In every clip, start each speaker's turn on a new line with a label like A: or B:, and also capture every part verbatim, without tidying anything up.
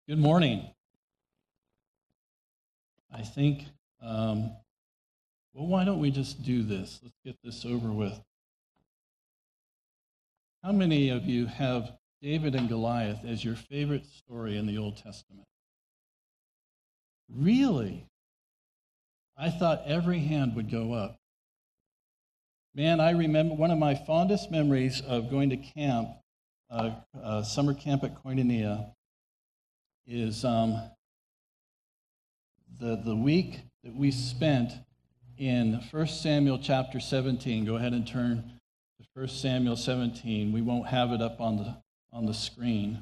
A: Good morning. I think, um, well, why don't we just do this? Let's get this over with. How many of you have David and Goliath as your favorite story in the Old Testament? Really? I thought every hand would go up. Man, I remember one of my fondest memories of going to camp, uh, uh, summer camp at Koinonia, is um, the, the week that we spent in First Samuel chapter seventeen. Go ahead and turn to First Samuel seventeen. We won't have it up on the, on the screen.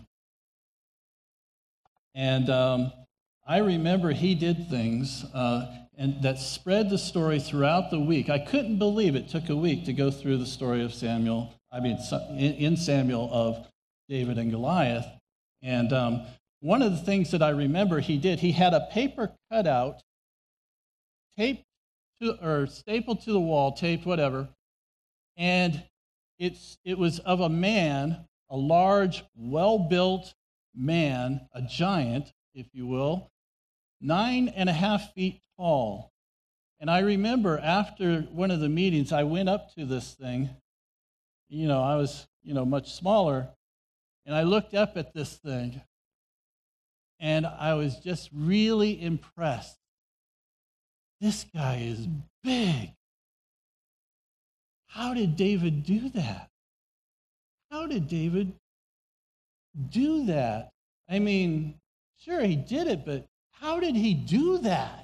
A: And um, I remember he did things uh, and that spread the story throughout the week. I couldn't believe it took a week to go through the story of Samuel, I mean, in Samuel of David and Goliath. And um, one of the things that I remember he did, he had a paper cutout, taped to, or stapled to the wall, taped, whatever, and it's it was of a man, a large, well-built man, a giant, if you will, nine and a half feet tall. And I remember after one of the meetings, I went up to this thing. You know, I was, you know, much smaller, and I looked up at this thing. And I was just really impressed. This guy is big. How did David do that? How did David do that? I mean, sure, he did it, but how did he do that?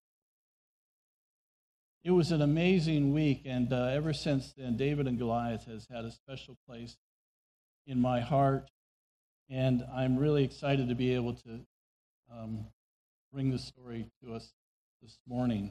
A: It was an amazing week, and uh, ever since then, David and Goliath has had a special place in my heart. And I'm really excited to be able to um, bring the story to us this morning.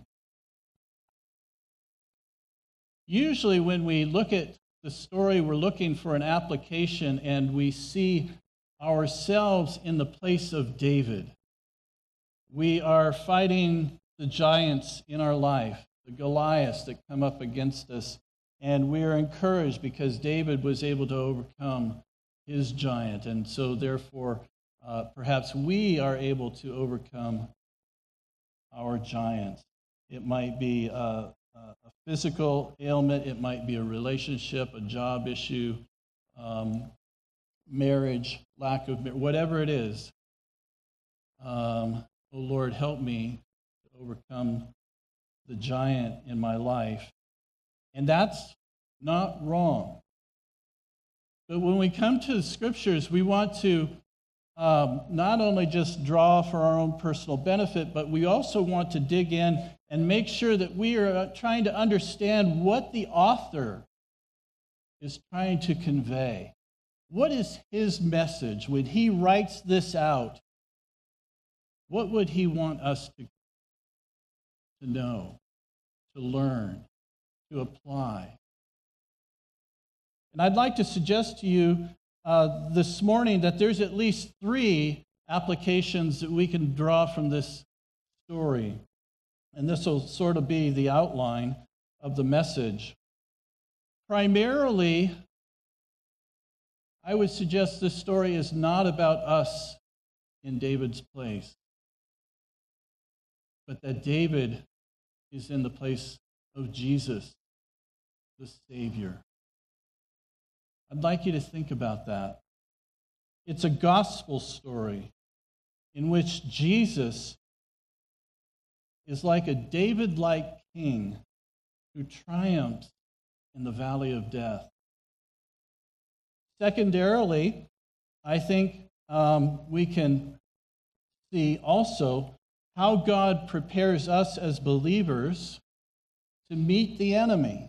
A: Usually when we look at the story, we're looking for an application, and we see ourselves in the place of David. We are fighting the giants in our life, the Goliaths that come up against us, and we are encouraged because David was able to overcome his giant, and so therefore uh, perhaps we are able to overcome our giants. It might be a, a physical ailment, it might be a relationship, a job issue, um, marriage, lack of marriage, whatever it is. Um, oh Lord, help me to overcome the giant in my life. And that's not wrong. But when we come to the scriptures, we want to um, not only just draw for our own personal benefit, but we also want to dig in and make sure that we are trying to understand what the author is trying to convey. What is his message when he writes this out? What would he want us to, to know, to learn, to apply? And I'd like to suggest to you uh, this morning that there's at least three applications that we can draw from this story. And this will sort of be the outline of the message. Primarily, I would suggest this story is not about us in David's place, but that David is in the place of Jesus, the Savior. I'd like you to think about that. It's a gospel story in which Jesus is like a David-like king who triumphs in the valley of death. Secondarily, I think um, we can see also how God prepares us as believers to meet the enemy.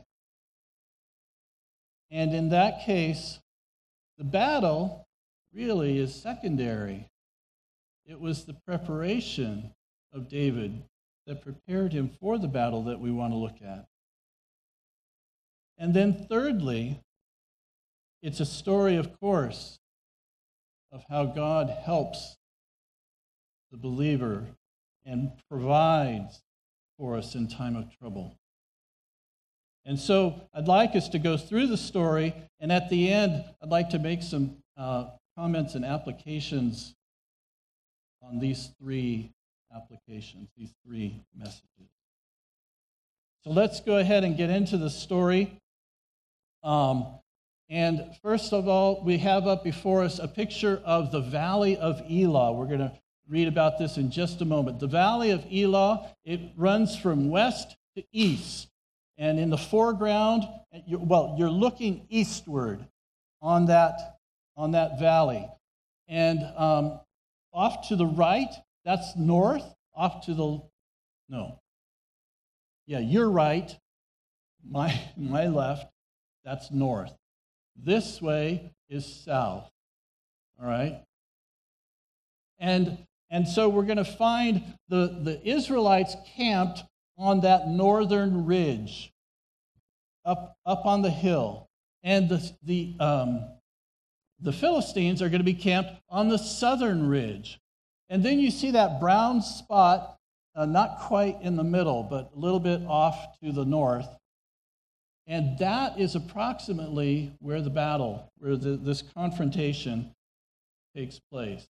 A: And in that case, the battle really is secondary. It was the preparation of David that prepared him for the battle that we want to look at. And then thirdly, it's a story, of course, of how God helps the believer and provides for us in time of trouble. And so I'd like us to go through the story, and at the end, I'd like to make some uh, comments and applications on these three applications, these three messages. So let's go ahead and get into the story. Um, and first of all, we have up before us a picture of the Valley of Elah. We're going to read about this in just a moment. The Valley of Elah, it runs from west to east. And in the foreground, well, you're looking eastward on that, on that valley. And um, off to the right, that's north. Off to the, no. Yeah, you're right. My, my left, that's north. This way is south. All right? And, and so we're going to find the, the Israelites camped on that northern ridge, up, up on the hill. And the, the, um, the Philistines are going to be camped on the southern ridge. And then you see that brown spot, uh, not quite in the middle, but a little bit off to the north. And that is approximately where the battle, where the, this confrontation takes place.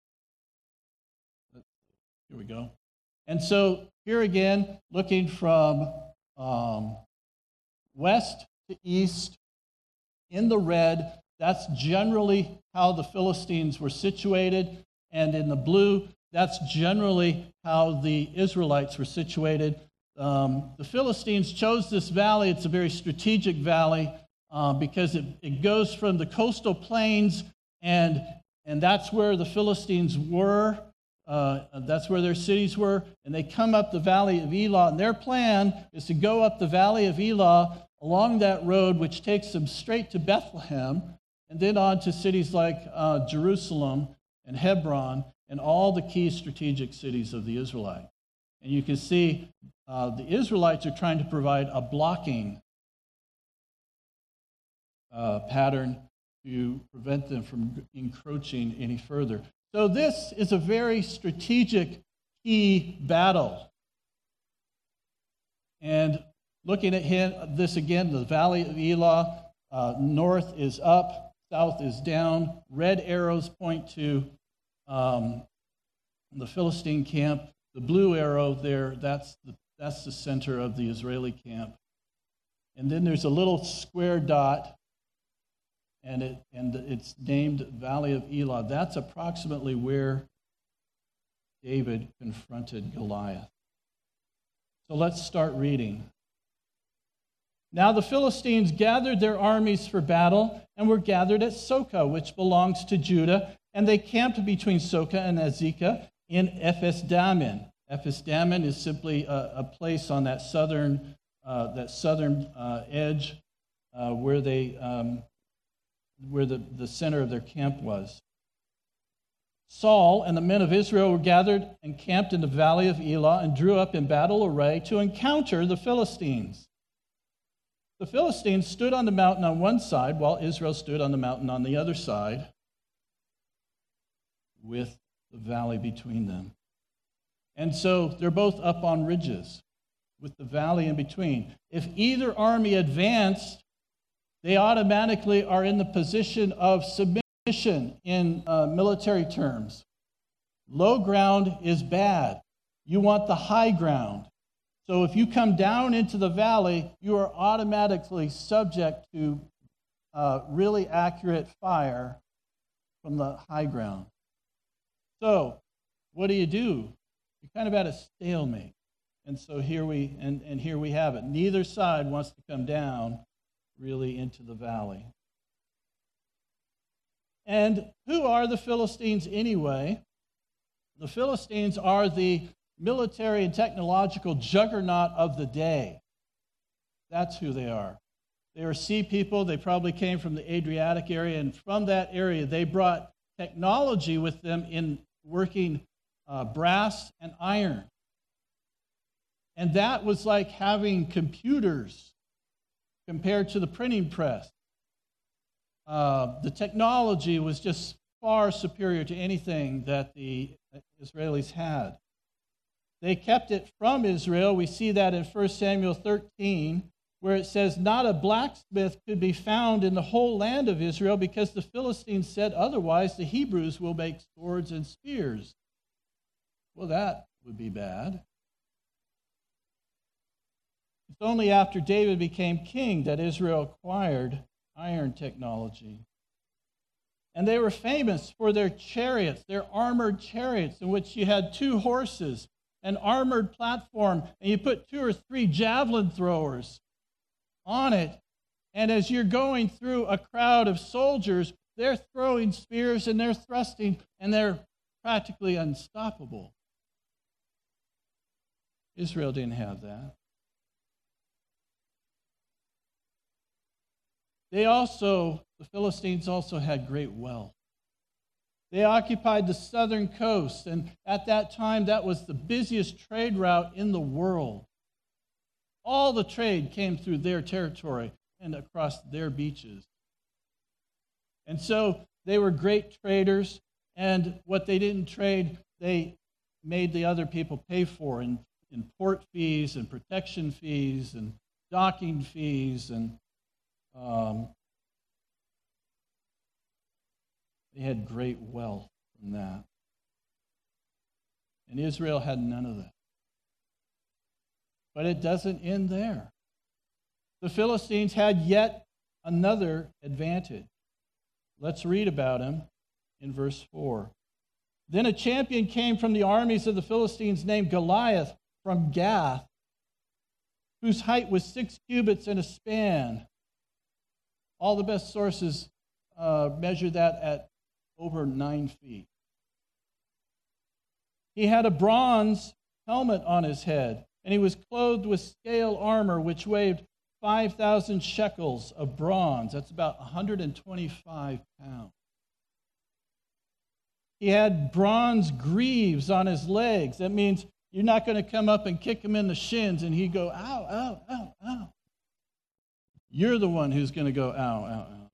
A: Here we go. And so here again, looking from um, west to east in the red, that's generally how the Philistines were situated. And in the blue, that's generally how the Israelites were situated. Um, the Philistines chose this valley. It's a very strategic valley uh, because it, it goes from the coastal plains, and, and that's where the Philistines were. Uh, that's where their cities were. And they come up the Valley of Elah. And their plan is to go up the Valley of Elah along that road, which takes them straight to Bethlehem, and then on to cities like uh, Jerusalem and Hebron, and all the key strategic cities of the Israelites. And you can see uh, the Israelites are trying to provide a blocking uh, pattern to prevent them from encroaching any further. So this is a very strategic key battle. And looking at him, this again, the Valley of Elah, uh, north is up, south is down. Red arrows point to um, the Philistine camp. The blue arrow there, that's the, that's the center of the Israeli camp. And then there's a little square dot, and it and it's named Valley of Elah. That's approximately where David confronted Goliath. So let's start reading. Now the Philistines gathered their armies for battle and were gathered at Soka, which belongs to Judah, and they camped between Soka and Azekah in Ephes-dammim. Ephes-dammim is simply a, a place on that southern uh, that southern uh, edge uh, where they um, where the, the center of their camp was. Saul and the men of Israel were gathered and camped in the Valley of Elah and drew up in battle array to encounter the Philistines. The Philistines stood on the mountain on one side, while Israel stood on the mountain on the other side, with the valley between them. And so they're both up on ridges, with the valley in between. If either army advanced, they automatically are in the position of submission in uh, military terms. Low ground is bad. You want the high ground. So if you come down into the valley, you are automatically subject to uh, really accurate fire from the high ground. So what do you do? You're kind of at a stalemate. And so here we and, and here we have it. Neither side wants to come down really into the valley. And who are the Philistines anyway? The Philistines are the military and technological juggernaut of the day. That's who they are. They are sea people. They probably came from the Adriatic area, and from that area they brought technology with them in working uh, brass and iron. And that was like having computers compared to the printing press. Uh, the technology was just far superior to anything that the Israelis had. They kept it from Israel. We see that in First Samuel thirteen, where it says, "Not a blacksmith could be found in the whole land of Israel, because the Philistines said otherwise, the Hebrews will make swords and spears." Well, that would be bad. It's only after David became king that Israel acquired iron technology. And they were famous for their chariots, their armored chariots, in which you had two horses, an armored platform, and you put two or three javelin throwers on it. And as you're going through a crowd of soldiers, they're throwing spears and they're thrusting, and they're practically unstoppable. Israel didn't have that. They also, the Philistines also had great wealth. They occupied the southern coast, and at that time, that was the busiest trade route in the world. All the trade came through their territory and across their beaches. And so they were great traders, and what they didn't trade, they made the other people pay for in, in port fees and protection fees and docking fees, and um, they had great wealth from that. And Israel had none of that. But it doesn't end there. The Philistines had yet another advantage. Let's read about him in verse four. Then a champion came from the armies of the Philistines named Goliath from Gath, whose height was six cubits and a span. All the best sources uh, measure that at over nine feet. He had a bronze helmet on his head, and he was clothed with scale armor, which weighed five thousand shekels of bronze. That's about one hundred twenty-five pounds. He had bronze greaves on his legs. That means you're not going to come up and kick him in the shins and he'd go, ow, ow, ow, ow. You're the one who's going to go, ow, ow, ow.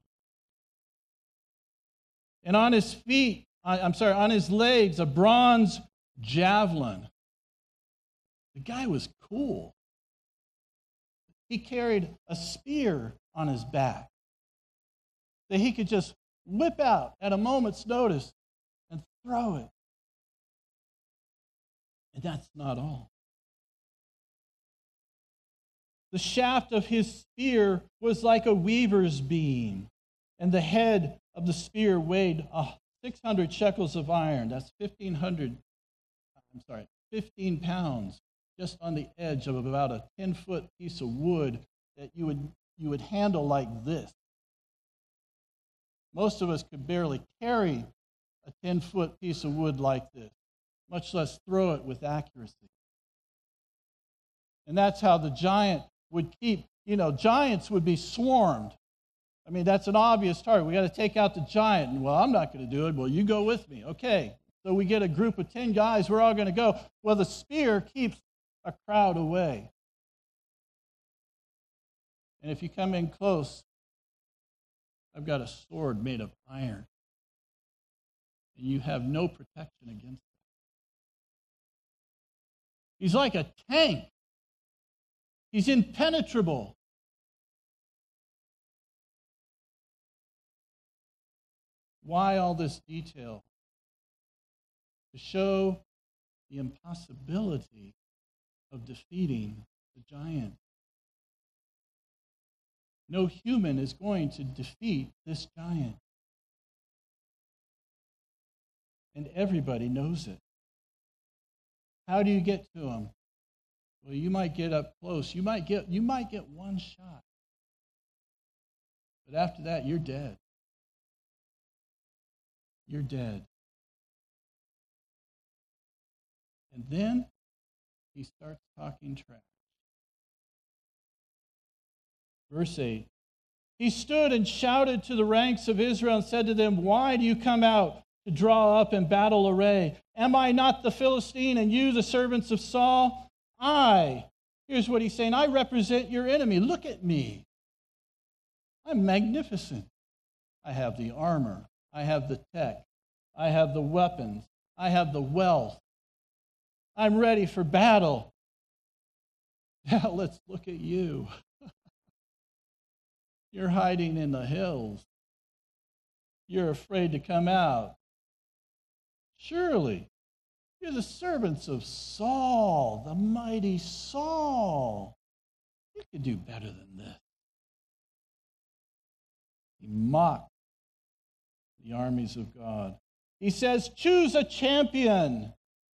A: And on his feet, I'm sorry, on his legs, a bronze javelin. The guy was cool. He carried a spear on his back that he could just whip out at a moment's notice and throw it. And that's not all. The shaft of his spear was like a weaver's beam, and the head of the spear weighed six hundred shekels of iron. That's fifteen hundred, I'm sorry, fifteen pounds, just on the edge of about a ten-foot piece of wood that you would, you would handle like this. Most of us could barely carry a ten-foot piece of wood like this, much less throw it with accuracy. And that's how the giant would keep, you know, giants would be swarmed. I mean, that's an obvious target. We got to take out the giant. And, well, I'm not going to do it. Well, you go with me. Okay. So we get a group of ten guys. We're all going to go. Well, the spear keeps a crowd away. And if you come in close, I've got a sword made of iron. And you have no protection against it. He's like a tank. He's impenetrable. Why all this detail? To show the impossibility of defeating the giant. No human is going to defeat this giant. And everybody knows it. How do you get to him? Well, you might get up close. You might get, you might get one shot. But after that, you're dead. You're dead. And then he starts talking trash. Verse eight. He stood and shouted to the ranks of Israel and said to them, "Why do you come out to draw up in battle array? Am I not the Philistine, and you the servants of Saul? I," here's what he's saying, "I represent your enemy. Look at me. I'm magnificent. I have the armor. I have the tech. I have the weapons. I have the wealth. I'm ready for battle. Now let's look at you. You're hiding in the hills. You're afraid to come out. Surely You're the servants of Saul, the mighty Saul. You could do better than this. He mocked the armies of God. He says, choose a champion.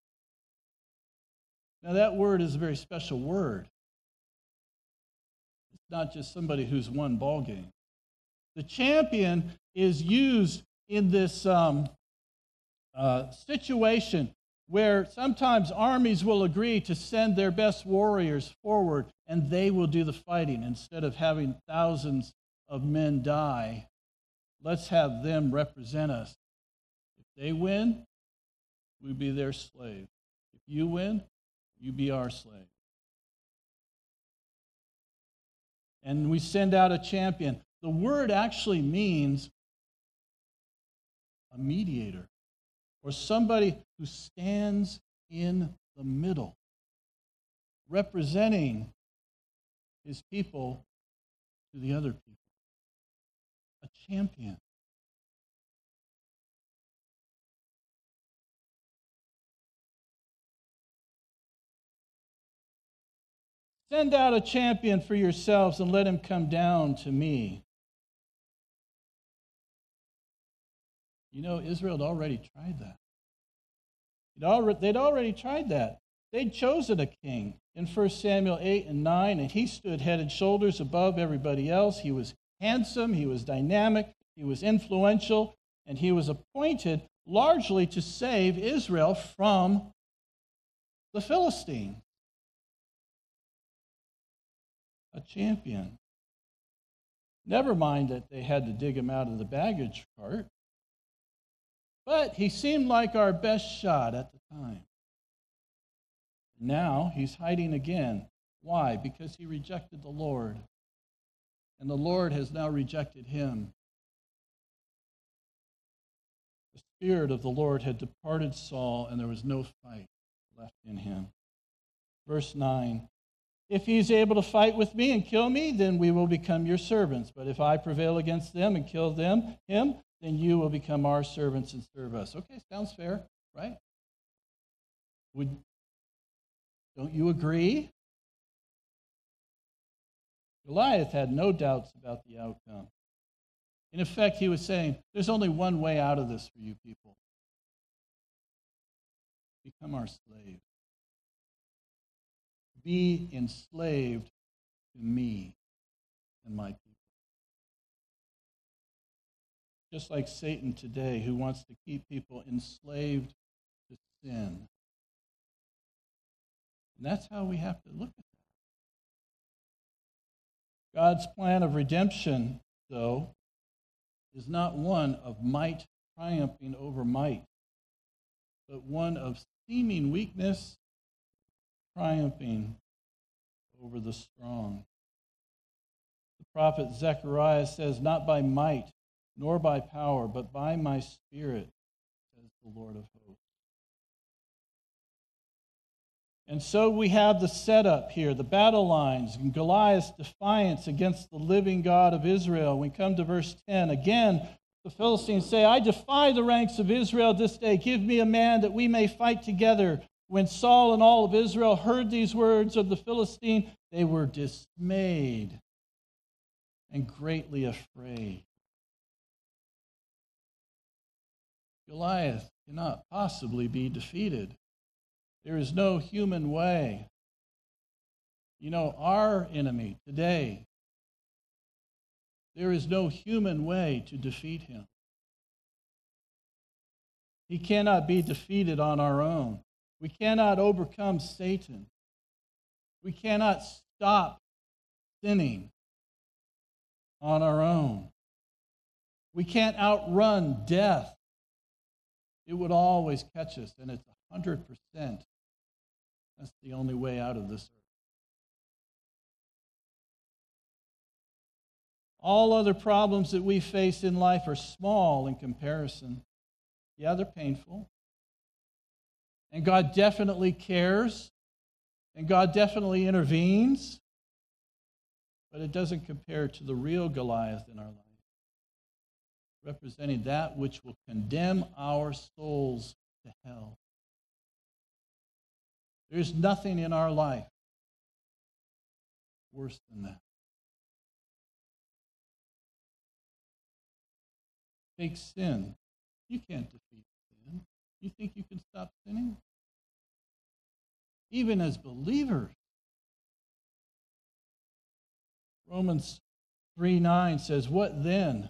A: Now that word is a very special word. It's not just somebody who's won ball game. The champion is used in this um, uh, situation where sometimes armies will agree to send their best warriors forward and they will do the fighting instead of having thousands of men die. Let's have them represent us. If they win, we be their slave. If you win, you be our slave. And we send out a champion. The word actually means a mediator, or somebody who stands in the middle, representing his people to the other people. A champion. Send out a champion for yourselves and let him come down to me. You know, Israel had already tried that. They'd already, they'd already tried that. They'd chosen a king in First Samuel eight and nine, and he stood head and shoulders above everybody else. He was handsome, he was dynamic, he was influential, and he was appointed largely to save Israel from the Philistines. A champion. Never mind that they had to dig him out of the baggage cart. But he seemed like our best shot at the time. Now he's hiding again. Why? Because he rejected the Lord. And the Lord has now rejected him. The Spirit of the Lord had departed Saul, and there was no fight left in him. Verse nine. If he is able to fight with me and kill me, then we will become your servants. But if I prevail against them and kill them, him, then you will become our servants and serve us. Okay, sounds fair, right? Would, don't you agree? Goliath had no doubts about the outcome. In effect, he was saying, there's only one way out of this for you people. Become our slave. Be enslaved to me and my people. Just like Satan today, who wants to keep people enslaved to sin. And that's how we have to look at that. God's plan of redemption, though, is not one of might triumphing over might, but one of seeming weakness triumphing over the strong. The prophet Zechariah says, not by might, nor by power, but by my Spirit, says the Lord of hosts. And so we have the setup here, the battle lines, and Goliath's defiance against the living God of Israel. We come to verse ten. Again, the Philistines say, I defy the ranks of Israel this day. Give me a man that we may fight together. When Saul and all of Israel heard these words of the Philistine, they were dismayed and greatly afraid. Goliath cannot possibly be defeated. There is no human way. You know, our enemy today, there is no human way to defeat him. He cannot be defeated on our own. We cannot overcome Satan. We cannot stop sinning on our own. We can't outrun death. It would always catch us, and it's one hundred percent. That's the only way out of this earth. All other problems that we face in life are small in comparison. Yeah, they're painful. And God definitely cares. And God definitely intervenes. But it doesn't compare to the real Goliath in our life, representing that which will condemn our souls to hell. There's nothing in our life worse than that. Take sin. You can't defeat sin. You think you can stop sinning? Even as believers. Romans three nine says, what then?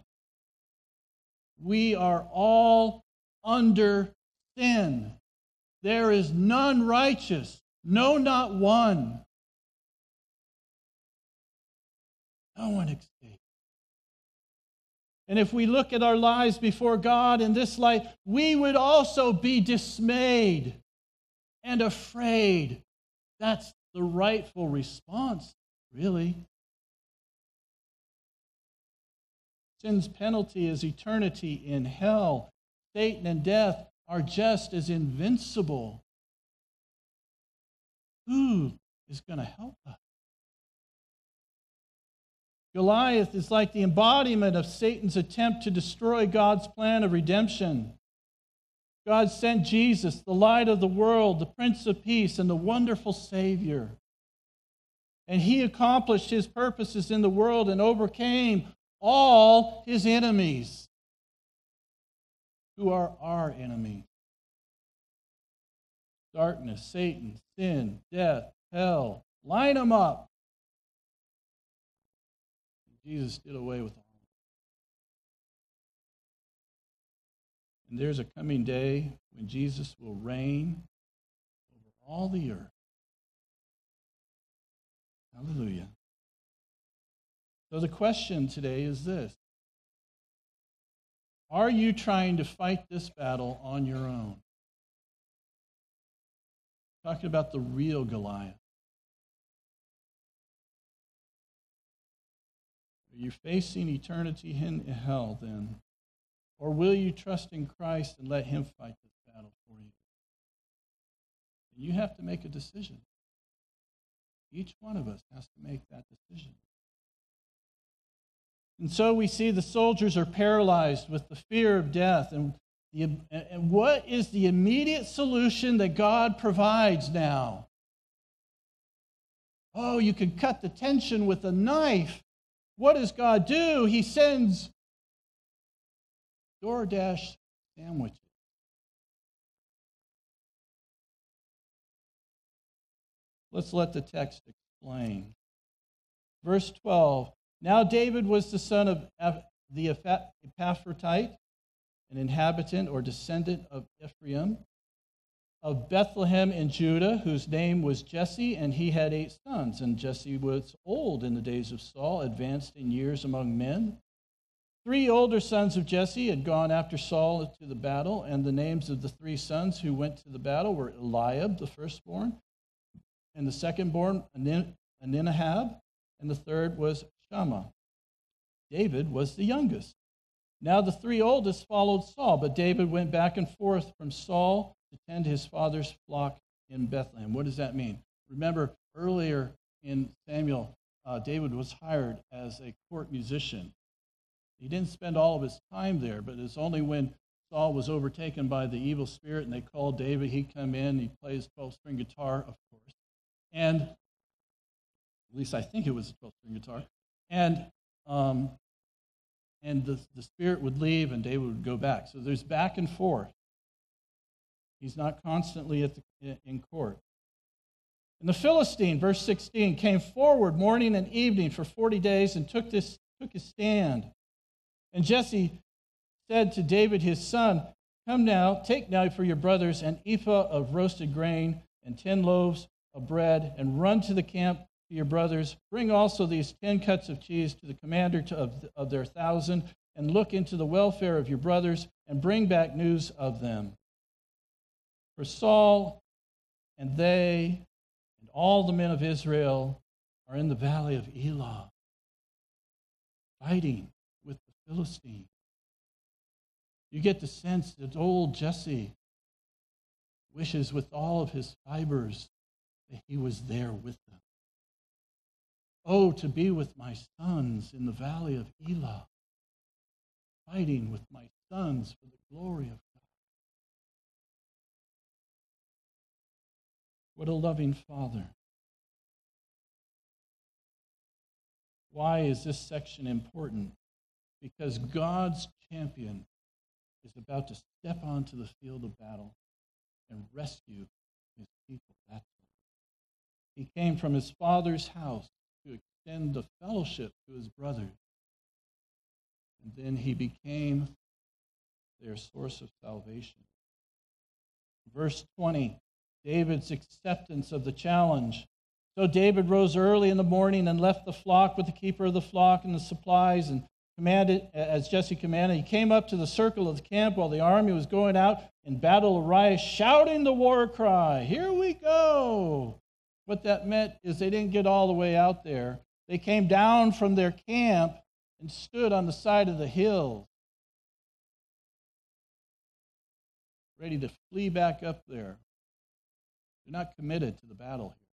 A: We are all under sin. There is none righteous, no, not one. No one escapes. And if we look at our lives before God in this light, we would also be dismayed and afraid. That's the rightful response, really. Sin's penalty is eternity in hell. Satan and death are just as invincible. Who is going to help us? Goliath is like the embodiment of Satan's attempt to destroy God's plan of redemption. God sent Jesus, the light of the world, the Prince of Peace, and the wonderful Savior. And he accomplished his purposes in the world and overcame all his enemies, who are our enemies. Darkness, Satan, sin, death, hell. Line them up. Jesus did away with all. And there's a coming day when Jesus will reign over all the earth. Hallelujah. So the question today is this. Are you trying to fight this battle on your own? Talking about the real Goliath. Are you facing eternity in hell then? Or will you trust in Christ and let him fight this battle for you? And you have to make a decision. Each one of us has to make that decision. And so we see the soldiers are paralyzed with the fear of death. And, the, and what is the immediate solution that God provides now? Oh, you can cut the tension with a knife. What does God do? He sends DoorDash sandwiches. Let's let the text explain. Verse twelve. Now David was the son of the Epaphratite, an inhabitant or descendant of Ephraim, of Bethlehem in Judah, whose name was Jesse, and he had eight sons. And Jesse was old in the days of Saul, advanced in years among men. Three older sons of Jesse had gone after Saul to the battle, and the names of the three sons who went to the battle were Eliab, the firstborn, and the secondborn, Aninahab, and the third was Shammah. David was the youngest. Now the three oldest followed Saul, but David went back and forth from Saul to tend his father's flock in Bethlehem. What does that mean? Remember, earlier in Samuel, uh, David was hired as a court musician. He didn't spend all of his time there, but it's only when Saul was overtaken by the evil spirit and they called David, he'd come in, he'd play his twelve-string guitar, of course. And, at least I think it was a twelve-string guitar. And um, and the, the spirit would leave and David would go back. So there's back and forth. He's not constantly at the, in court. And the Philistine, verse sixteen, came forward morning and evening for forty days and took this took his stand. And Jesse said to David his son, come now, take now for your brothers an ephah of roasted grain and ten loaves of bread, and run to the camp to your brothers. Bring also these ten cuts of cheese to the commander to, of, of their thousand, and look into the welfare of your brothers, and bring back news of them. For Saul and they and all the men of Israel are in the valley of Elah, fighting with the Philistines. You get the sense that old Jesse wishes with all of his fibers that he was there with them. Oh, to be with my sons in the valley of Elah, fighting with my sons for the glory of God. What a loving Father. Why is this section important? Because God's champion is about to step onto the field of battle and rescue his people. That's it. He came from his Father's house to extend the fellowship to his brothers. And then he became their source of salvation. Verse twenty, David's acceptance of the challenge. So David rose early in the morning and left the flock with the keeper of the flock and the supplies, and commanded, as Jesse commanded. He came up to the circle of the camp while the army was going out in battle array, shouting the war cry, "Here we go!" What that meant is they didn't get all the way out there. They came down from their camp and stood on the side of the hill, ready to flee back up there. They're not committed to the battle here.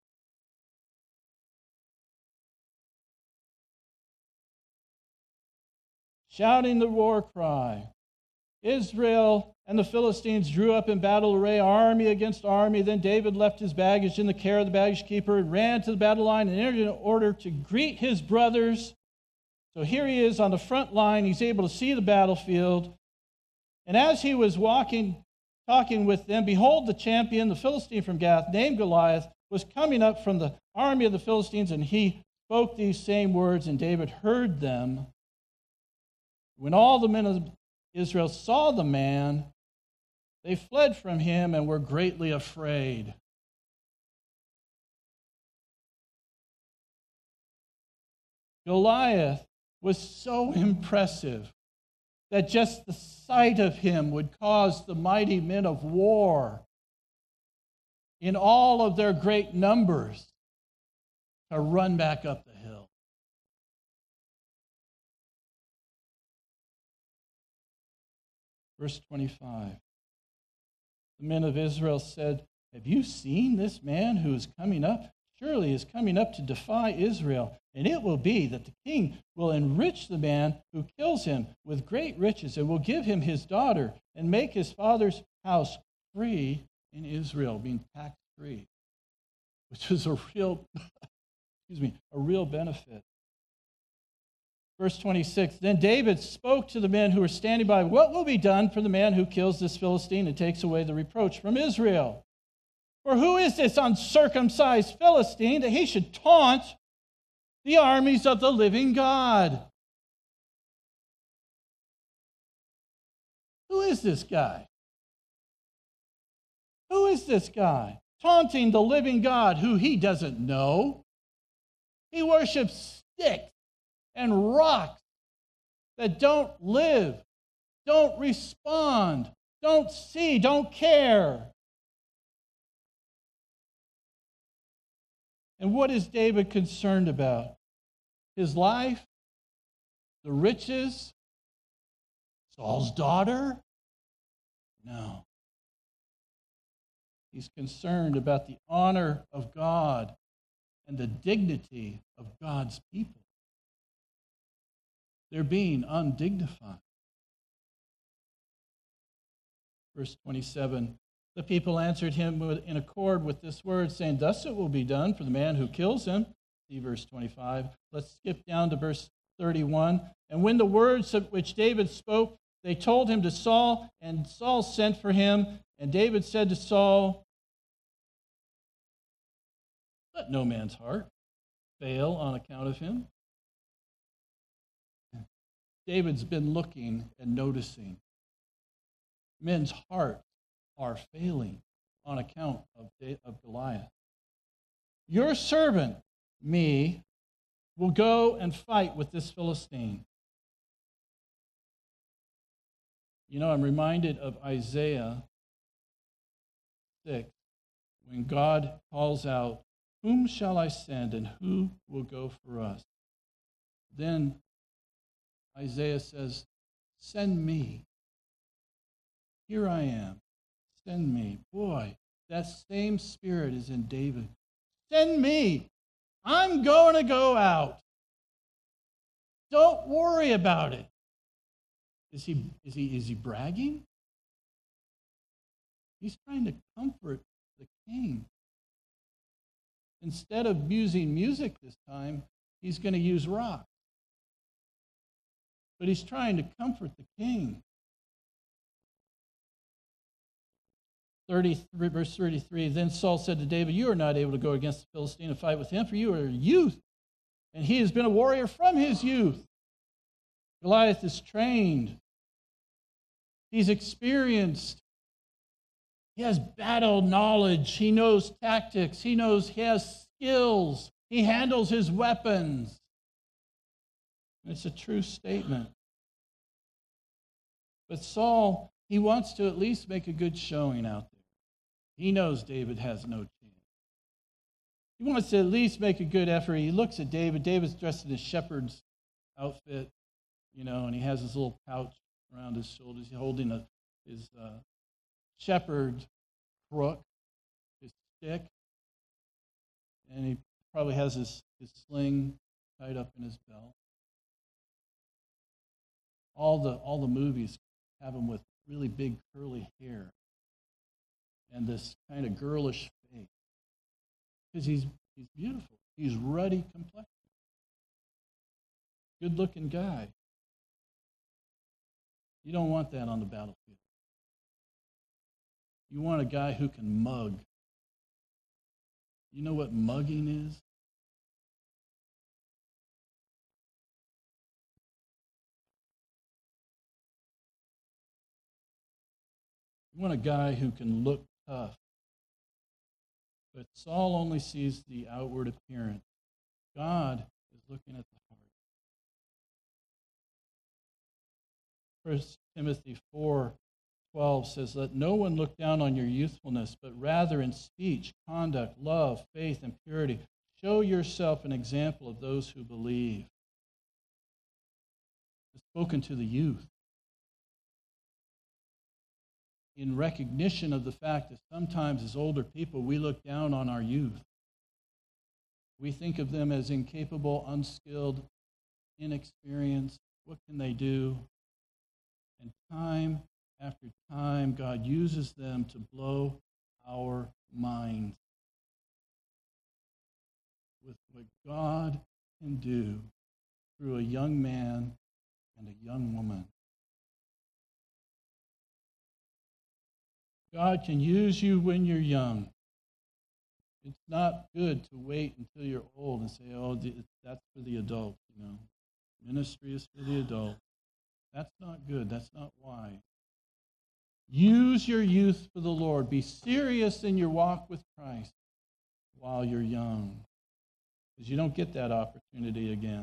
A: Shouting the war cry. Israel and the Philistines drew up in battle array, army against army. Then David left his baggage in the care of the baggage keeper and ran to the battle line and entered in order to greet his brothers. So here he is on the front line. He's able to see the battlefield. And as he was walking, talking with them, behold, the champion, the Philistine from Gath, named Goliath, was coming up from the army of the Philistines, and he spoke these same words, and David heard them. When all the men of Israel saw the man, they fled from him and were greatly afraid. Goliath was so impressive that just the sight of him would cause the mighty men of war, in all of their great numbers, to run back up the hill. Verse twenty-five. The men of Israel said, "Have you seen this man who is coming up? Surely he is coming up to defy Israel. And it will be that the king will enrich the man who kills him with great riches, and will give him his daughter, and make his father's house free in Israel," being tax-free, which is a real, excuse me, a real benefit. Verse twenty-six, then David spoke to the men who were standing by, "What will be done for the man who kills this Philistine and takes away the reproach from Israel? For who is this uncircumcised Philistine that he should taunt the armies of the living God?" Who is this guy? Who is this guy taunting the living God who he doesn't know? He worships sticks and rocks that don't live, don't respond, don't see, don't care. And what is David concerned about? His life? The riches? Saul's daughter? No. He's concerned about the honor of God and the dignity of God's people. They're being undignified. Verse twenty-seven, the people answered him in accord with this word, saying, "Thus it will be done for the man who kills him." See verse twenty-five. Let's skip down to verse thirty-one. And when the words which David spoke, they told him to Saul, and Saul sent for him. And David said to Saul, "Let no man's heart fail on account of him." David's been looking and noticing. Men's hearts are failing on account of, of Goliath. Your servant, me, will go and fight with this Philistine. You know, I'm reminded of Isaiah six, when God calls out, "Whom shall I send, and who will go for us?" Then Isaiah says, "Send me. Here I am. Send me." Boy, that same spirit is in David. Send me. I'm going to go out. Don't worry about it. Is he, is he, is he bragging? He's trying to comfort the king. instead of using music this time, he's going to use rock. But he's trying to comfort the king. thirty-three, verse thirty-three, then Saul said to David, you are not able to go against the Philistine and fight with him, for you are a youth, and he has been a warrior from his youth. Goliath is trained. He's experienced. He has battle knowledge. He knows tactics. He knows he has skills. He handles his weapons. It's a true statement. But Saul, he wants to at least make a good showing out there. He knows David has no chance. He wants to at least make a good effort. He looks at David. David's dressed in his shepherd's outfit, you know, and he has his little pouch around his shoulders. He's holding a, his uh, shepherd crook, his stick, and he probably has his, his sling tied up in his belt. All the all the movies have him with really big curly hair and this kind of girlish face because he's he's beautiful. He's ruddy complexion, good-looking guy. You don't want that on the battlefield. You want a guy who can mug. You know what mugging is? You want a guy who can look tough. But Saul only sees the outward appearance. God is looking at the heart. First Timothy four twelve says, let no one look down on your youthfulness, but rather in speech, conduct, love, faith, and purity. Show yourself an example of those who believe. It's spoken to the youth in recognition of the fact that sometimes as older people, we look down on our youth. We think of them as incapable, unskilled, inexperienced. What can they do? And time after time, God uses them to blow our minds with what God can do through a young man and a young woman. God can use you when you're young. It's not good to wait until you're old and say, oh, that's for the adults, you know. Ministry is for the adult. That's not good. That's not wise. Use your youth for the Lord. Be serious in your walk with Christ while you're young, because you don't get that opportunity again.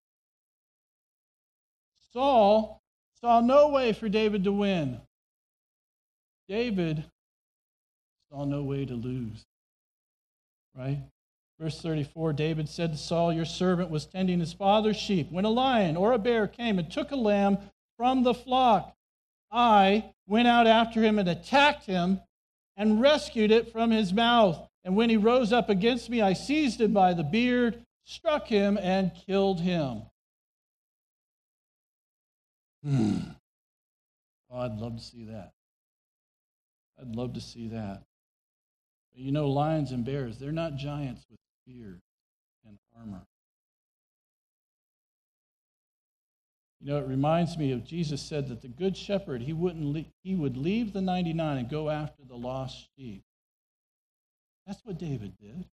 A: Saul saw no way for David to win. David saw no way to lose, right? Verse thirty-four, David said to Saul, your servant was tending his father's sheep when a lion or a bear came and took a lamb from the flock. I went out after him and attacked him and rescued it from his mouth. And when he rose up against me, I seized him by the beard, struck him, and killed him. Hmm. Oh, I'd love to see that. I'd love to see that. But you know, lions and bears, they're not giants with spears and armor. You know, it reminds me of Jesus said that the good shepherd, he wouldn't le- he would leave the ninety-nine and go after the lost sheep. That's what David did.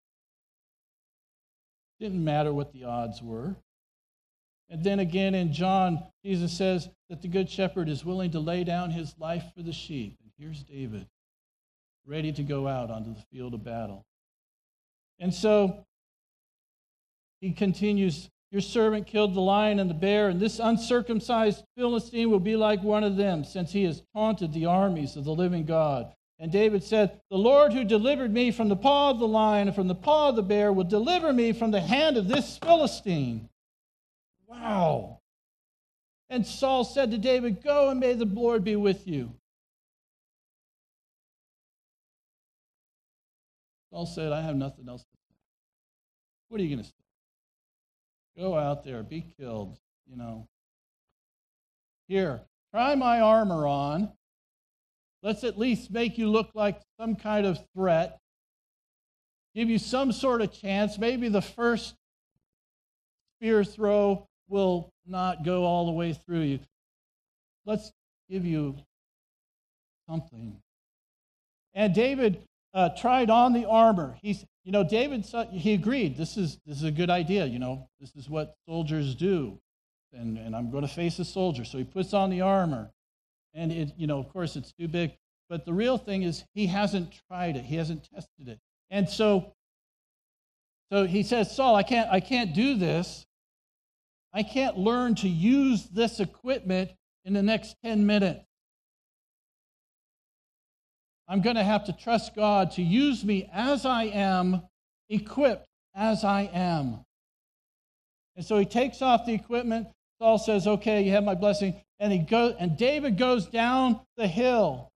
A: Didn't matter what the odds were. And then again in John, Jesus says that the good shepherd is willing to lay down his life for the sheep. And here's David, ready to go out onto the field of battle. And so he continues, your servant killed the lion and the bear, and this uncircumcised Philistine will be like one of them, since he has taunted the armies of the living God. And David said, the Lord who delivered me from the paw of the lion and from the paw of the bear will deliver me from the hand of this Philistine. Wow. And Saul said to David, go and may the Lord be with you. Saul said, I have nothing else to say. What are you going to say? Go out there, be killed, you know. Here, try my armor on. Let's at least make you look like some kind of threat. give you some sort of chance. Maybe the first spear throw will not go all the way through you. Let's give you something. And David uh, tried on the armor. He's, you know, David, he agreed. This is this is a good idea. You know, this is what soldiers do, and and I'm going to face a soldier. So he puts on the armor, and it, you know, of course, it's too big. But the real thing is, he hasn't tried it. He hasn't tested it, and so, so he says, Saul, I can't, I can't do this. I can't learn to use this equipment in the next ten minutes. I'm going to have to trust God to use me as I am, equipped as I am. And so he takes off the equipment. Saul says, okay, you have my blessing. And he goes, and David goes down the hill.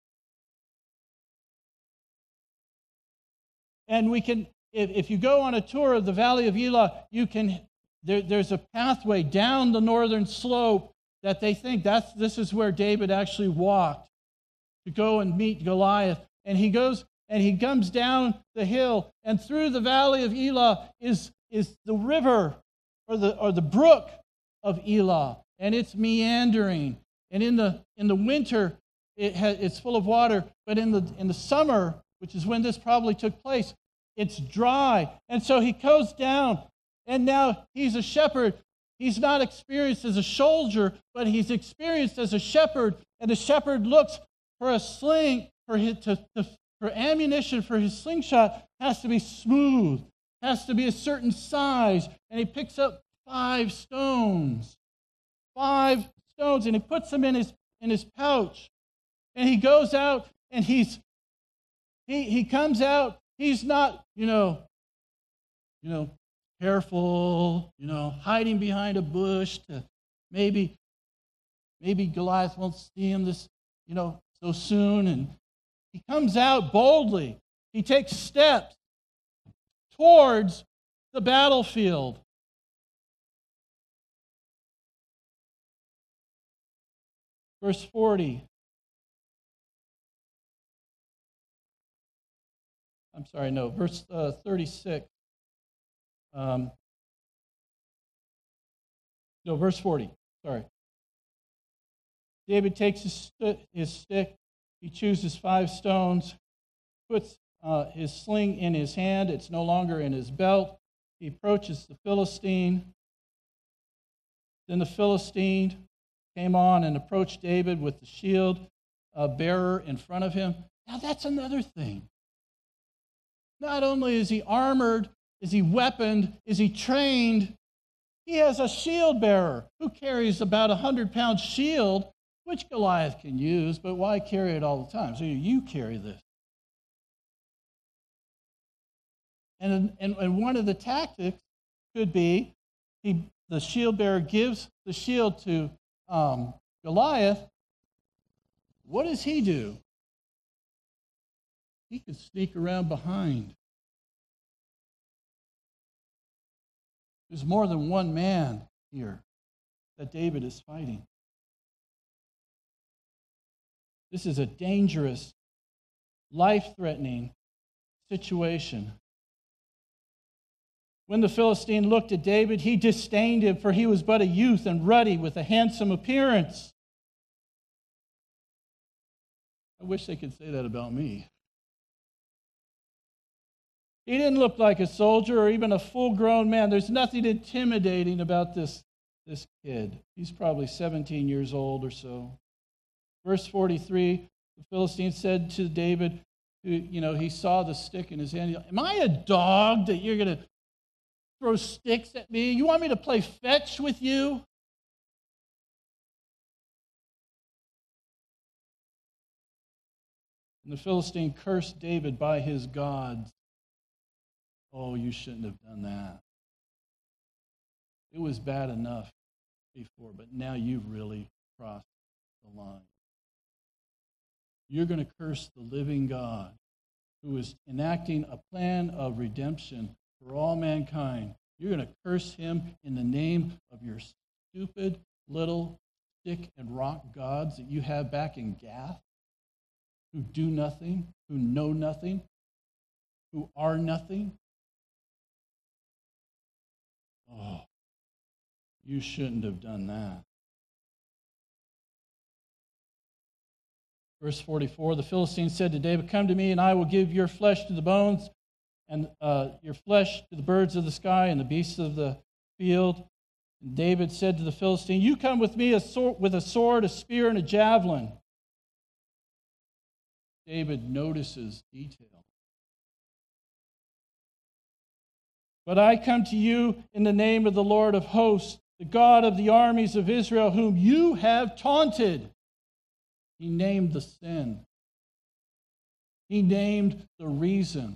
A: And we can, if, if you go on a tour of the Valley of Elah, you can, there, there's a pathway down the northern slope that they think that's this is where David actually walked to go and meet Goliath. And he goes and he comes down the hill, and through the Valley of Elah is, is the river or the or the brook of Elah, and it's meandering. And in the in the winter it ha, it's full of water, but in the in the summer, which is when this probably took place, it's dry. And so he goes down, and now he's a shepherd. He's not experienced as a soldier, but he's experienced as a shepherd. And the shepherd looks for a sling, for his, to, to, for ammunition for his slingshot has to be smooth, has to be a certain size. And he picks up five stones, five stones, and he puts them in his in his pouch. And he goes out, and he's he he comes out. He's not, you know, you know. careful, you know, hiding behind a bush to maybe, maybe Goliath won't see him this, you know, so soon. And he comes out boldly. He takes steps towards the battlefield. Verse forty. I'm sorry, no, verse uh, thirty-six. Um, no, verse forty, sorry. David takes his, st- his stick, he chooses five stones, puts uh, his sling in his hand, it's no longer in his belt. He approaches the Philistine. Then the Philistine came on and approached David with the shield uh, bearer in front of him. Now that's another thing. Not only is he armored, is he weaponed? Is he trained? He has a shield bearer who carries about a hundred-pound shield, which Goliath can use, but why carry it all the time? So you carry this. And, and, and one of the tactics could be he, the shield bearer gives the shield to um, Goliath. What does he do? He can sneak around behind. There's more than one man here that David is fighting. This is a dangerous, life-threatening situation. When the Philistine looked at David, he disdained him, for he was but a youth and ruddy with a handsome appearance. I wish they could say that about me. He didn't look like a soldier or even a full-grown man. There's nothing intimidating about this, this kid. He's probably seventeen years old or so. Verse forty-three, the Philistine said to David, who, you know, he saw the stick in his hand, am I a dog that you're going to throw sticks at me? You want me to play fetch with you? And the Philistine cursed David by his gods. Oh, you shouldn't have done that. It was bad enough before, but now you've really crossed the line. You're going to curse the living God who is enacting a plan of redemption for all mankind. You're going to curse him in the name of your stupid little stick and rock gods that you have back in Gath, who do nothing, who know nothing, who are nothing. Oh, you shouldn't have done that. Verse forty-four, the Philistine said to David, come to me, and I will give your flesh to the bones, and uh, your flesh to the birds of the sky and the beasts of the field. And David said to the Philistine, you come with me a sword, with a sword, a spear, and a javelin. David notices detail. But I come to you in the name of the Lord of hosts, the God of the armies of Israel, whom you have taunted. He named the sin. He named the reason.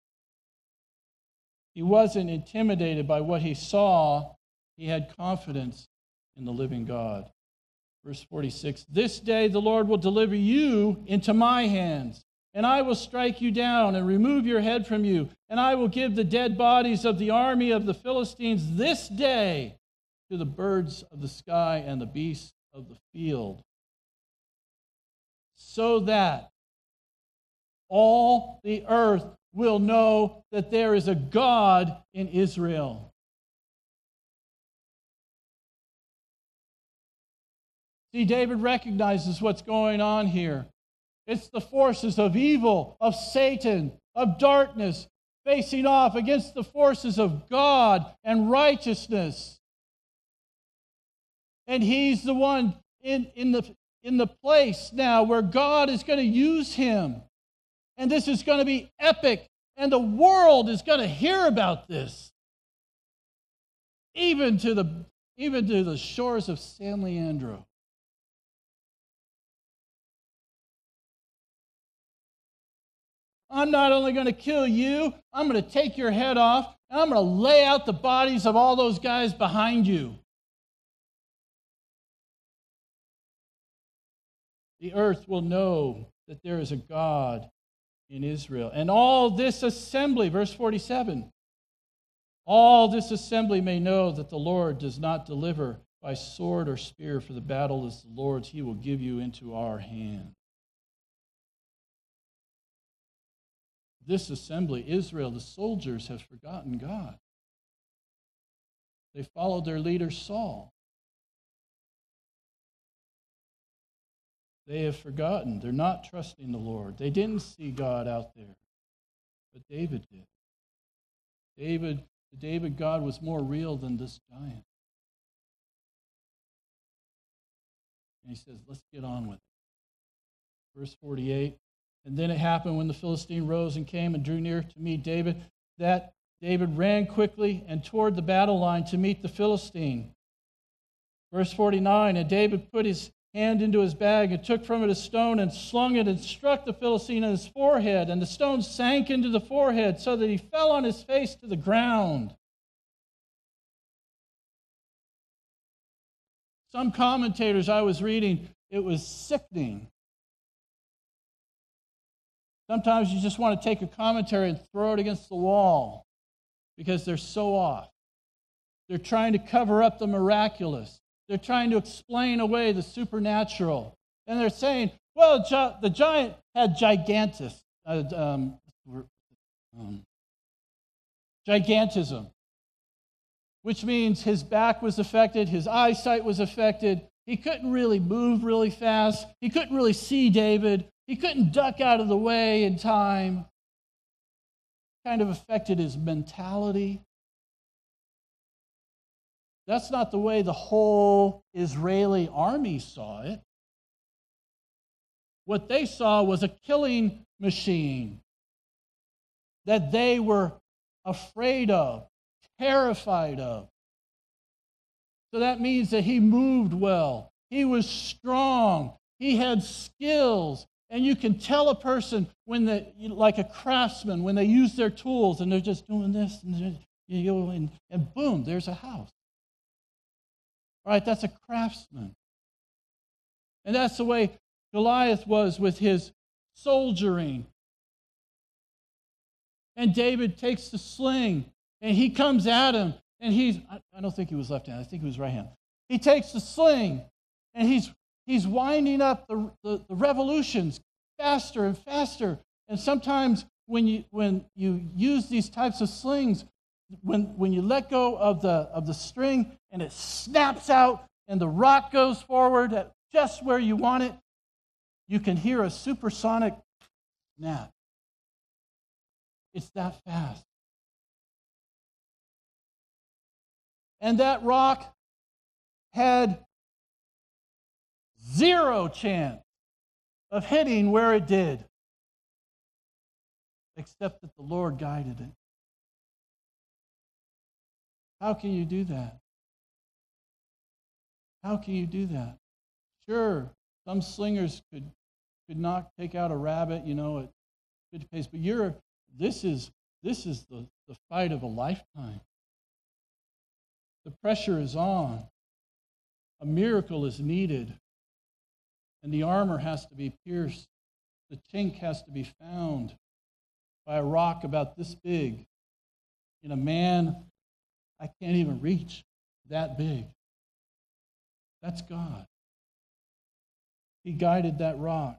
A: He wasn't intimidated by what he saw. He had confidence in the living God. Verse forty-six, this day the Lord will deliver you into my hands, and I will strike you down and remove your head from you, and I will give the dead bodies of the army of the Philistines this day to the birds of the sky and the beasts of the field, so that all the earth will know that there is a God in Israel. See, David recognizes what's going on here. It's the forces of evil, of Satan, of darkness, facing off against the forces of God and righteousness. And he's the one in, in, the, in the place now where God is going to use him. And this is going to be epic. And the world is going to hear about this. Even to the, even to the shores of San Leandro. I'm not only going to kill you, I'm going to take your head off, and I'm going to lay out the bodies of all those guys behind you. The earth will know that there is a God in Israel. And all this assembly, verse forty-seven, all this assembly may know that the Lord does not deliver by sword or spear, for the battle is the Lord's. He will give you into our hand. This assembly, Israel, the soldiers, have forgotten God. They followed their leader, Saul. They have forgotten. They're not trusting the Lord. They didn't see God out there, but David did. David, the David God was more real than this giant. And he says, let's get on with it. Verse forty-eight. And then it happened when the Philistine rose and came and drew near to meet David, that David ran quickly and toward the battle line to meet the Philistine. Verse forty-nine, and David put his hand into his bag and took from it a stone and slung it and struck the Philistine on his forehead. And the stone sank into the forehead so that he fell on his face to the ground. Some commentators I was reading, it was sickening. Sometimes you just want to take a commentary and throw it against the wall because they're so off. They're trying to cover up the miraculous. They're trying to explain away the supernatural. And they're saying, well, gi- the giant had gigantis, uh, um, um, gigantism, which means his back was affected, his eyesight was affected. He couldn't really move really fast. He couldn't really see David. He couldn't duck out of the way in time. Kind of affected his mentality. That's not the way the whole Israeli army saw it. What they saw was a killing machine that they were afraid of, terrified of. So that means that he moved well. He was strong. He had skills. And you can tell a person when they, like a craftsman, when they use their tools and they're just doing this, and, you know, and, and boom, there's a house. All right, that's a craftsman. And that's the way Goliath was with his soldiering. And David takes the sling, and he comes at him, and he's, I don't think he was left-handed, I think he was right-handed. He takes the sling, and he's He's winding up the, the, the revolutions faster and faster. And sometimes when you when you use these types of slings, when, when you let go of the, of the string and it snaps out and the rock goes forward at just where you want it, you can hear a supersonic snap. It's that fast. And that rock had zero chance of hitting where it did, except that the Lord guided it. How can you do that? How can you do that? Sure, some slingers could, could knock, take out a rabbit, you know, at good pace, but you're, this is, this is the, the fight of a lifetime. The pressure is on. A miracle is needed. And the armor has to be pierced. The chink has to be found by a rock about this big in a man I can't even reach that big. That's God. He guided that rock.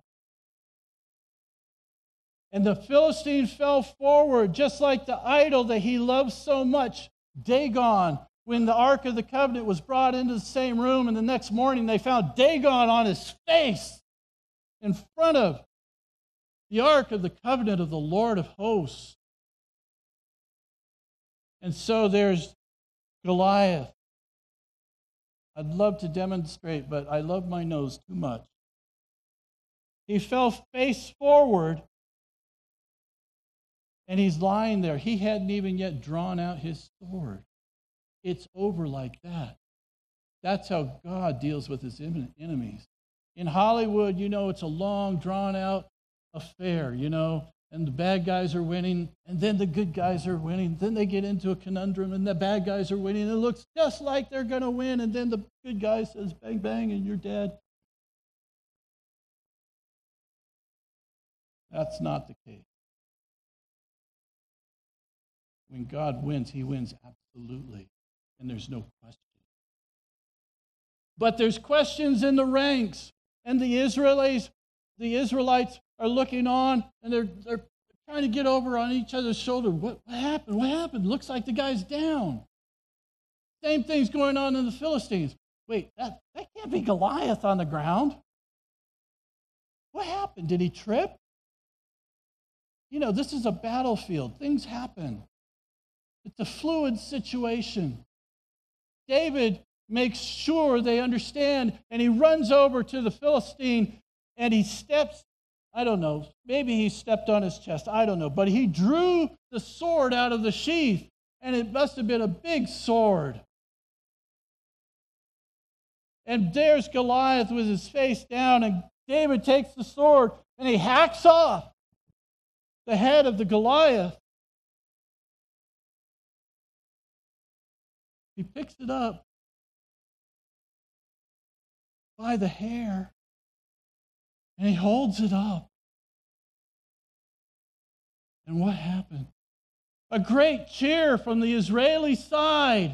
A: And the Philistine fell forward just like the idol that he loved so much, Dagon. When the Ark of the Covenant was brought into the same room, and the next morning they found Dagon on his face in front of the Ark of the Covenant of the Lord of hosts. And so there's Goliath. I'd love to demonstrate, but I love my nose too much. He fell face forward, and he's lying there. He hadn't even yet drawn out his sword. It's over like that. That's how God deals with his enemies. In Hollywood, you know, it's a long, drawn-out affair, you know, and the bad guys are winning, and then the good guys are winning. Then they get into a conundrum, and the bad guys are winning. And it looks just like they're going to win, and then the good guy says, bang, bang, and you're dead. That's not the case. When God wins, he wins absolutely. And there's no question. But there's questions in the ranks. And the Israelis, the Israelites are looking on, and they're, they're trying to get over on each other's shoulder. What, what happened? What happened? Looks like the guy's down. Same thing's going on in the Philistines. Wait, that, that can't be Goliath on the ground. What happened? Did he trip? You know, this is a battlefield. Things happen. It's a fluid situation. David makes sure they understand, and he runs over to the Philistine, and he steps, I don't know, maybe he stepped on his chest, I don't know, but he drew the sword out of the sheath, and it must have been a big sword. And there's Goliath with his face down, and David takes the sword, and he hacks off the head of the Goliath. He picks it up by the hair, and he holds it up. And what happened? A great cheer from the Israeli side.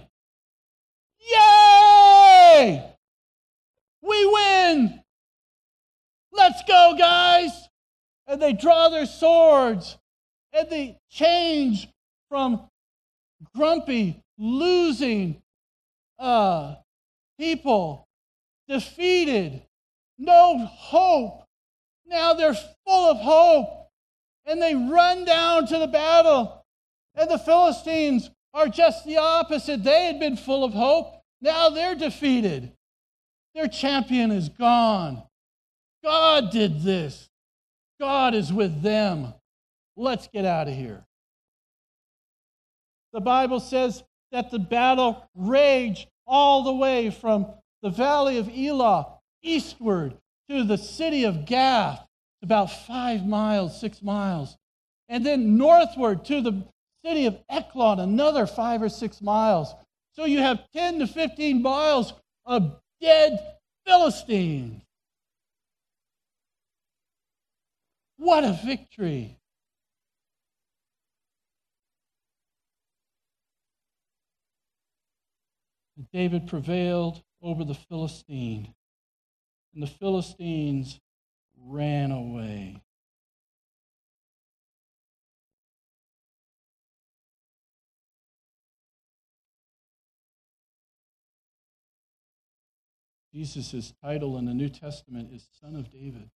A: Yay! We win! Let's go, guys! And they draw their swords, and they change from grumpy, losing uh, people, defeated, no hope. Now they're full of hope. And they run down to the battle. And the Philistines are just the opposite. They had been full of hope. Now they're defeated. Their champion is gone. God did this. God is with them. Let's get out of here. The Bible says that the battle raged all the way from the valley of Elah eastward to the city of Gath, about five miles, six miles, and then northward to the city of Ekron, another five or six miles. So you have ten to fifteen miles of dead Philistines. What a victory! David prevailed over the Philistine, and the Philistines ran away. Jesus' title in the New Testament is Son of David.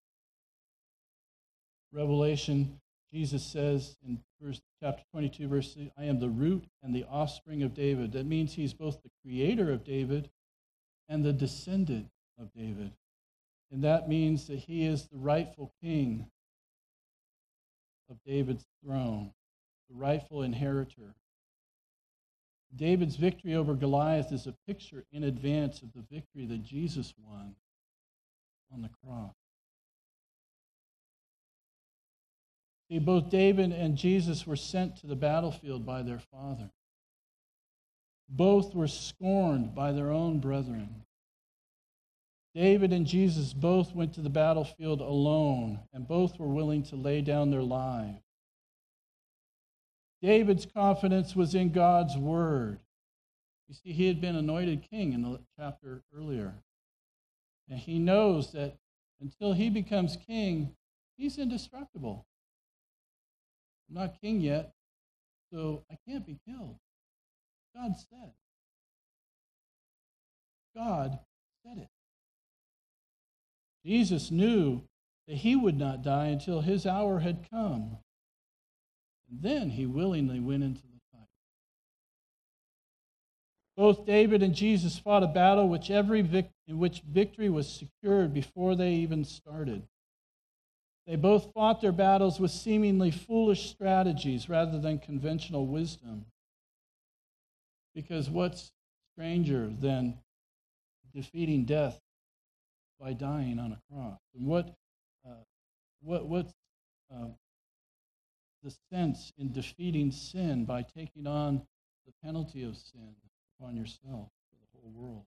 A: Revelation, Jesus says in verse, chapter twenty-two, verse six, I am the root and the offspring of David. That means he's both the creator of David and the descendant of David. And that means that he is the rightful king of David's throne, the rightful inheritor. David's victory over Goliath is a picture in advance of the victory that Jesus won on the cross. See, both David and Jesus were sent to the battlefield by their father. Both were scorned by their own brethren. David and Jesus both went to the battlefield alone, and both were willing to lay down their lives. David's confidence was in God's word. You see, he had been anointed king in the chapter earlier. And he knows that until he becomes king, he's indestructible. I'm not king yet, so I can't be killed. God said. God said it. Jesus knew that he would not die until his hour had come. And then he willingly went into the fight. Both David and Jesus fought a battle which every vic- in which victory was secured before they even started. They both fought their battles with seemingly foolish strategies rather than conventional wisdom. Because what's stranger than defeating death by dying on a cross? And what, uh, what, what's uh, the sense in defeating sin by taking on the penalty of sin upon yourself for the whole world?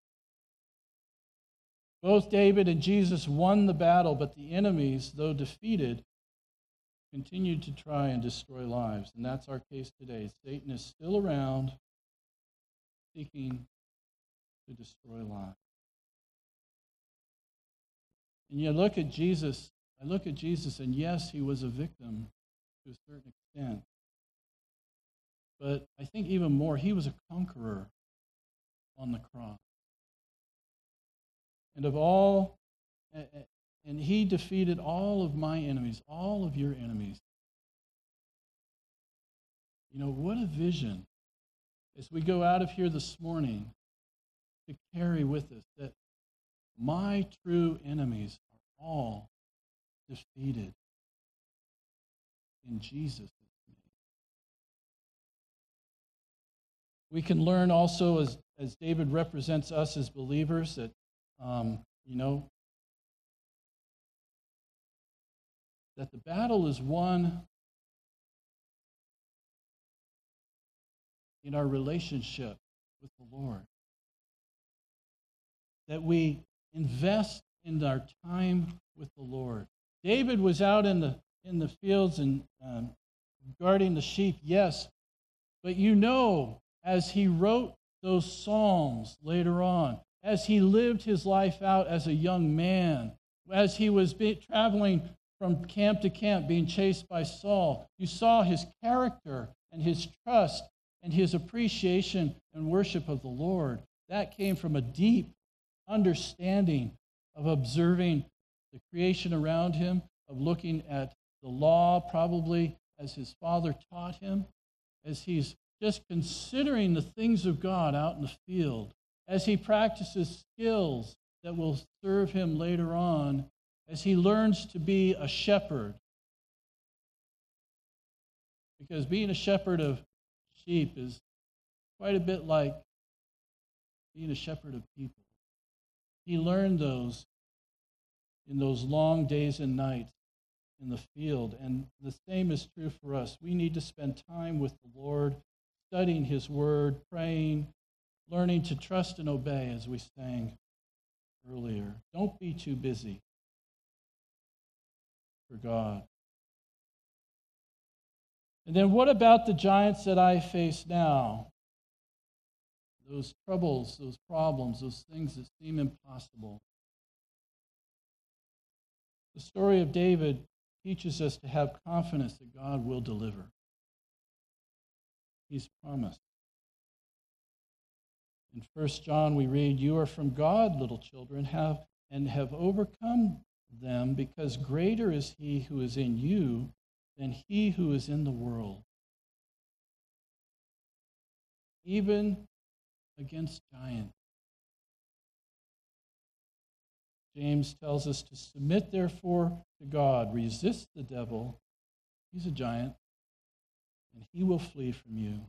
A: Both David and Jesus won the battle, but the enemies, though defeated, continued to try and destroy lives. And that's our case today. Satan is still around, seeking to destroy lives. And you look at Jesus, I look at Jesus, and yes, he was a victim to a certain extent. But I think even more, he was a conqueror on the cross. And of all, and he defeated all of my enemies, all of your enemies. You know, what a vision as we go out of here this morning to carry with us that my true enemies are all defeated in Jesus' name. We can learn also, as, as David represents us as believers, that Um, you know, that the battle is won in our relationship with the Lord. That we invest in our time with the Lord. David was out in the in the fields and um, guarding the sheep, yes, but you know, as he wrote those psalms later on, as he lived his life out as a young man, as he was be- traveling from camp to camp, being chased by Saul, you saw his character and his trust and his appreciation and worship of the Lord. That came from a deep understanding of observing the creation around him, of looking at the law probably as his father taught him, as he's just considering the things of God out in the field, as he practices skills that will serve him later on, as he learns to be a shepherd. Because being a shepherd of sheep is quite a bit like being a shepherd of people. He learned those in those long days and nights in the field, and the same is true for us. We need to spend time with the Lord, studying his word, praying, learning to trust and obey, as we sang earlier. Don't be too busy for God. And then what about the giants that I face now? Those troubles, those problems, those things that seem impossible. The story of David teaches us to have confidence that God will deliver. He's promised. In First John we read, "You are from God, little children, have and have overcome them, because greater is he who is in you than he who is in the world." Even against giants. James tells us to submit, therefore, to God. Resist the devil. He's a giant, and he will flee from you.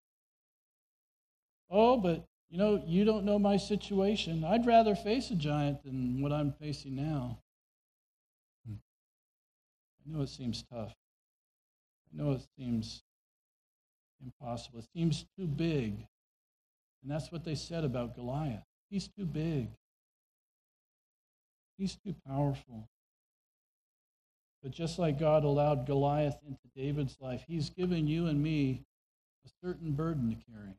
A: Oh, but, you know, you don't know my situation. I'd rather face a giant than what I'm facing now. I know it seems tough. I know it seems impossible. It seems too big. And that's what they said about Goliath. He's too big. He's too powerful. But just like God allowed Goliath into David's life, he's given you and me a certain burden to carry.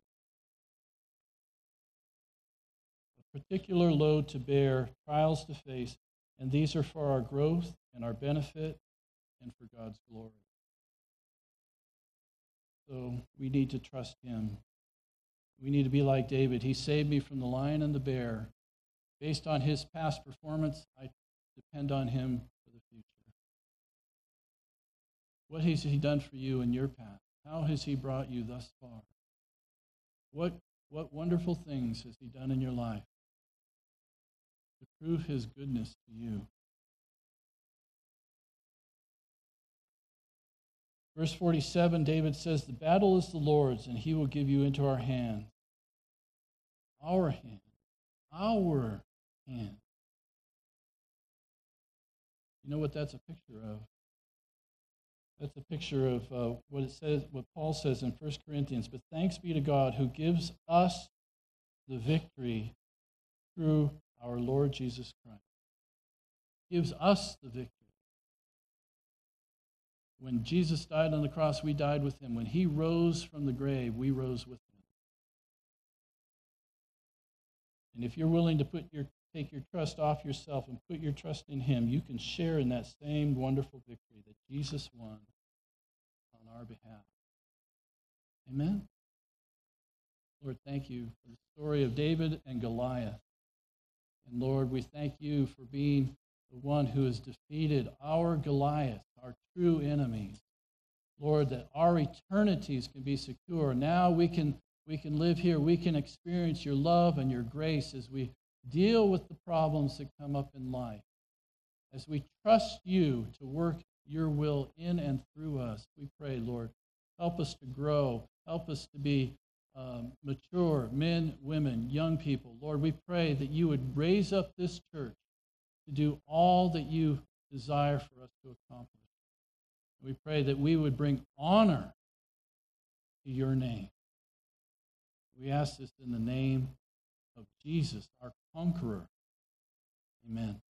A: A particular load to bear, trials to face, and these are for our growth and our benefit and for God's glory. So we need to trust him. We need to be like David. He saved me from the lion and the bear. Based on his past performance, I depend on him for the future. What has he done for you in your past? How has he brought you thus far? What, what wonderful things has he done in your life to prove his goodness to you? Verse forty-seven, David says, "The battle is the Lord's, and he will give you into our hands." Our hand. Our hand. You know what that's a picture of? That's a picture of uh, what it says, what Paul says in First Corinthians. "But thanks be to God who gives us the victory through our Lord Jesus Christ." Gives us the victory. When Jesus died on the cross, we died with him. When he rose from the grave, we rose with him. And if you're willing to put your take your trust off yourself and put your trust in him, you can share in that same wonderful victory that Jesus won on our behalf. Amen? Lord, thank you for the story of David and Goliath. And Lord, we thank you for being the one who has defeated our Goliath, our true enemies. Lord, that our eternities can be secure. Now we can we can live here. We can experience your love and your grace as we deal with the problems that come up in life. As we trust you to work your will in and through us, we pray, Lord, help us to grow. Help us to be um, mature men, women, young people. Lord, we pray that you would raise up this church to do all that you desire for us to accomplish. We pray that we would bring honor to your name. We ask this in the name of Jesus, our conqueror. Amen.